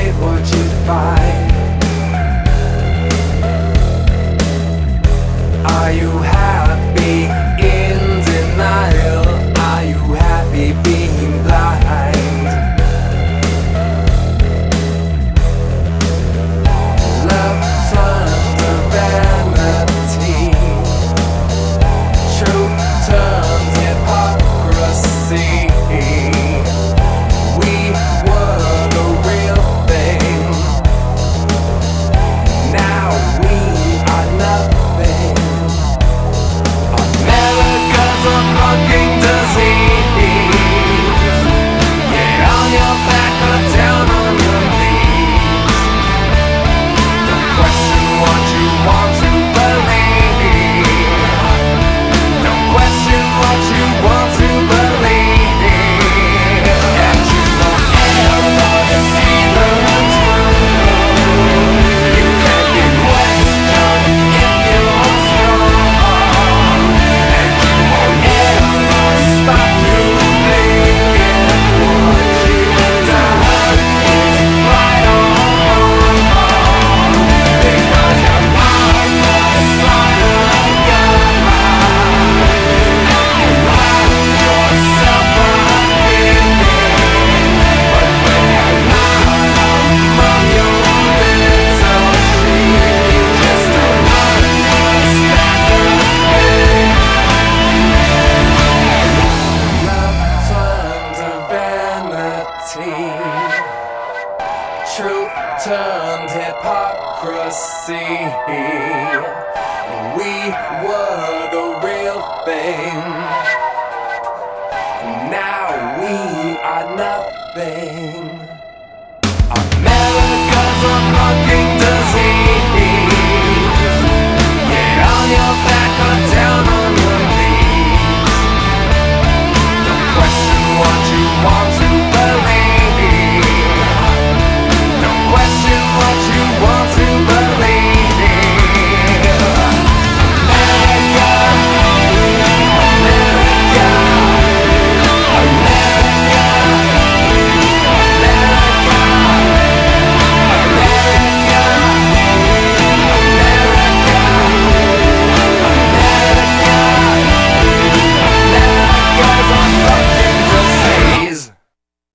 afraid what you'd find? Are you happy in denial? Are you happy being blind? Love turned to vanity. Truth turned hypocrisy. We were the real thing. Now we are nothing. America's a fucking disease. Get on your back or down on your knees. Don't question what you want to believe. Don't question what you want to believe. And you won't ever see the truth. You can't be questioned if you're strong. And you won't ever stop to think what you've done is right or wrong. Because you're on the side of God. And you have yourself a opinion. But when you're not among your little sheep, you just don't understand the thing. Love turned to vanity. Truth turned hypocrisy.